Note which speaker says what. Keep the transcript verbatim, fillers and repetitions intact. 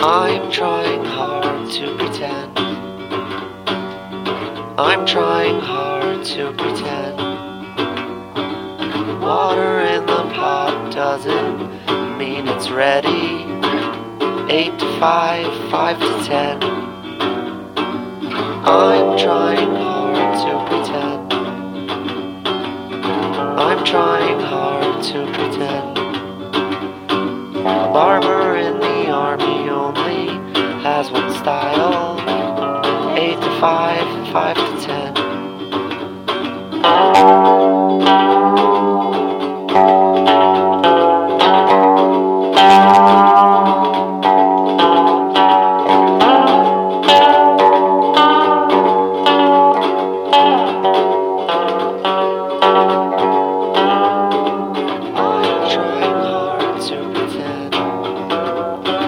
Speaker 1: I'm trying hard to pretend. I'm trying hard to pretend. Water in the pot doesn't mean it's ready. Eight to five, five to ten. I'm trying hard to pretend. I'm trying hard to pretend. A barber in the army only has one style. Eight to five, five to ten.